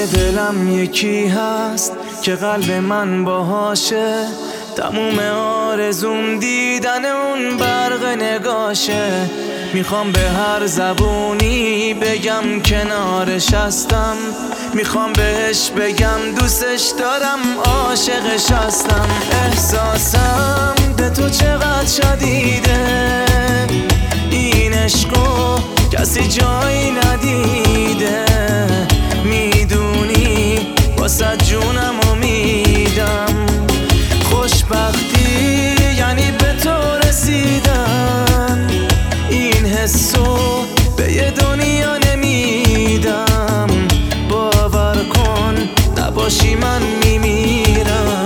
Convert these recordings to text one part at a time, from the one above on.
ته دلم یکی هست که قلب من باهاشه، تموم آرزوم دیدن اون برق نگاشه. میخوام به هر زبونی بگم کنارش هستم، میخوام بهش بگم دوستش دارم، عاشقش هستم. احساسم به تو چقدر شدیده، این عشقو کسی جایی ندیده. میدونی واسه جونمو میدم، خوشبختی یعنی به تو رسیدن. این حسو به یه دنیا نمیدم، باور کن نباشی من میمیرم.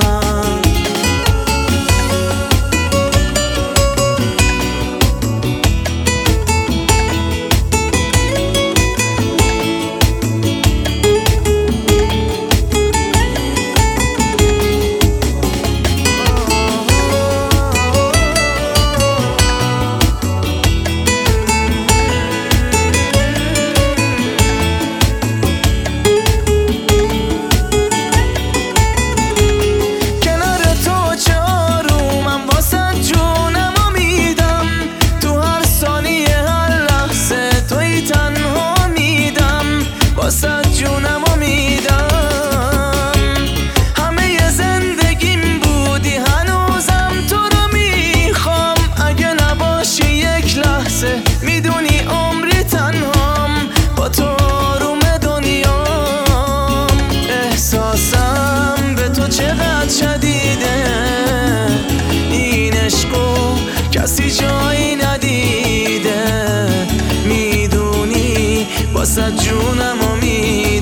واسه جونمو میدم، همه زندگیم بودی هنوزم تو رو میخوام. اگه نباشی یک لحظه میدونی عمری تنهام، با تو آروم دنیام. احساسم به تو چقدر شدیده، این عشقو کسی جایی ندیده. میدونی واسه جونمو میدم،